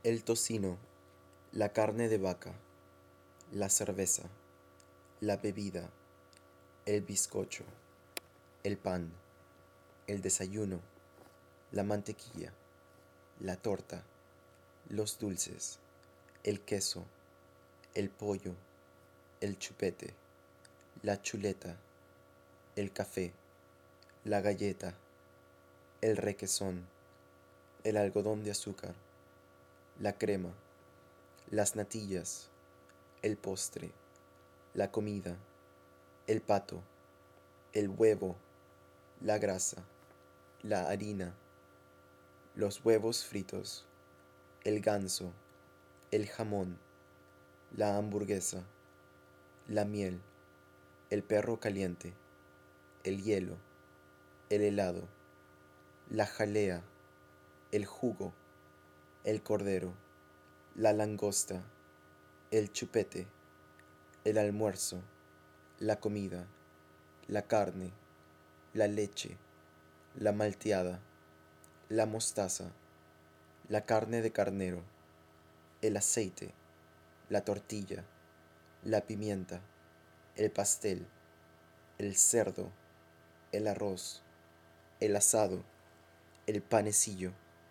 el tocino, la carne de vaca, la cerveza, la bebida, el bizcocho, el pan, el desayuno, la mantequilla, la torta, los dulces, el queso, el pollo, el chupete, la chuleta, el café, la galleta, el requesón, el algodón de azúcar, la crema, las natillas, el postre, la comida, el pato, el huevo, la grasa, la harina, los huevos fritos, el ganso, el jamón, la hamburguesa, la miel, el perro caliente, el hielo, el helado, la jalea, el jugo, el cordero, la langosta, el chupete, el almuerzo, la comida, la carne, la leche, la malteada, la mostaza, la carne de carnero, el aceite, la tortilla, la pimienta, el pastel, el cerdo, el arroz, el asado, el panecillo,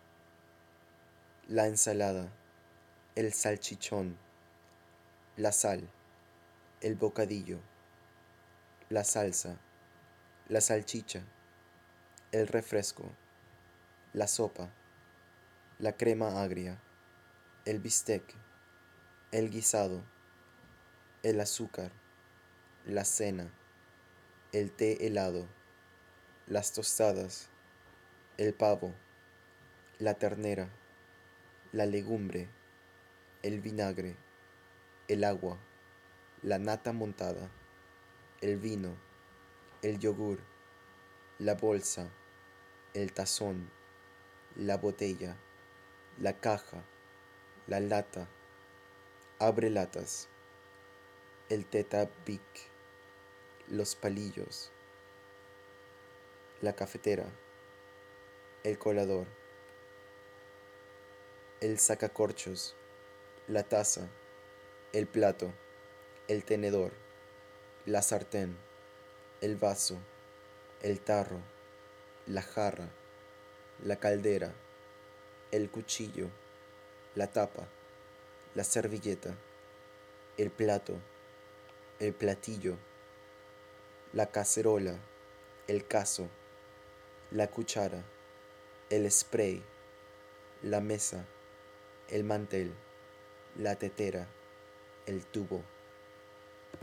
la ensalada, el salchichón, la sal, el bocadillo, la salsa, la salchicha, el refresco, la sopa, la crema agria, el bistec, el guisado, el azúcar, la cena, el té helado, las tostadas, el pavo, la ternera, la legumbre, el vinagre, el agua, la nata montada, el vino, el yogur, la bolsa, el tazón, la botella, la caja, la lata, abre latas, el Teta Bic, los palillos, la cafetera, el colador, el sacacorchos, la taza, el plato, el tenedor, la sartén, el vaso, el tarro, la jarra, la caldera, el cuchillo, la tapa, la servilleta, el plato, el platillo, la cacerola, el cazo, la cuchara, el spray, la mesa, el mantel, la tetera, el tubo.